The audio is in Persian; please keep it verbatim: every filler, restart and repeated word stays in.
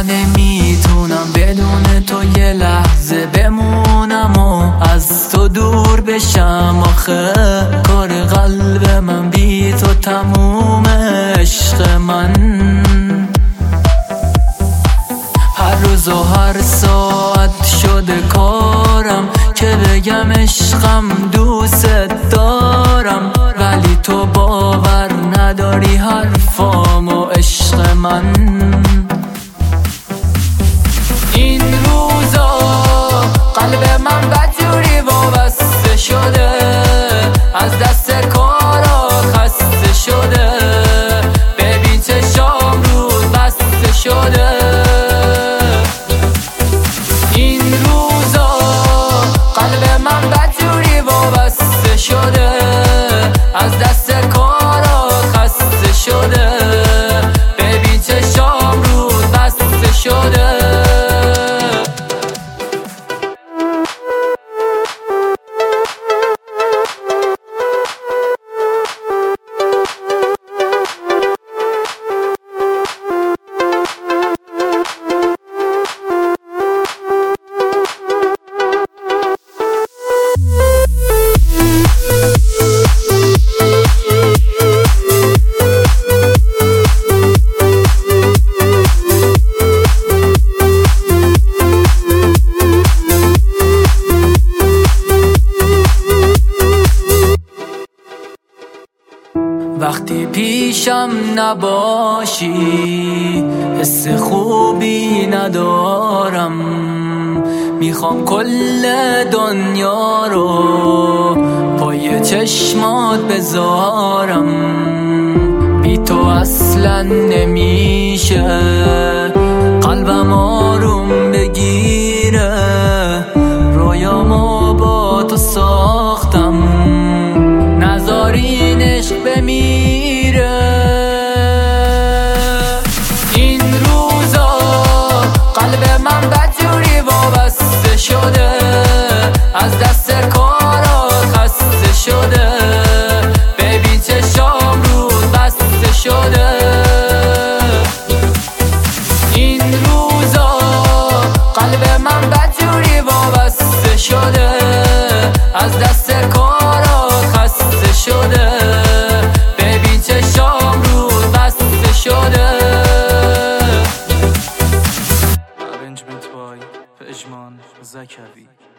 نمیتونم بدون تو یه لحظه بمونم و از تو دور بشم. آخه کار قلب من بی تو تموم عشق من. هر روز و هر ساعت شده کارم که بگم عشقم دوست دارم، ولی تو باور نداری حرفامو عشق من. این روزا قلب من بدجوری وابسته شده، از دست کارا خسته شده. ببین چشام رود بسته شده. این روزا قلب من بدجوری وابسته شده، از دست کارا خسته شده. ببین چشام رود بسته شده. وقتی پیشم نباشی حس خوبی ندارم. میخوام کل دنیا رو پای چشمات بذارم. بی تو اصلا نمیشه قلبم آروم بگیره. رویامو با تو ساختم نذارین عشق بمیره. این روزا قلب من بدجوری وابسته شده، از دست کارا خسته شده. ببین چشام رود بسته شده. این روزا قلب من بدجوری وابسته شده، از دست کارا خسته شده. ببین چشام رود بسته شده. Arrangement by پژمان زکوی.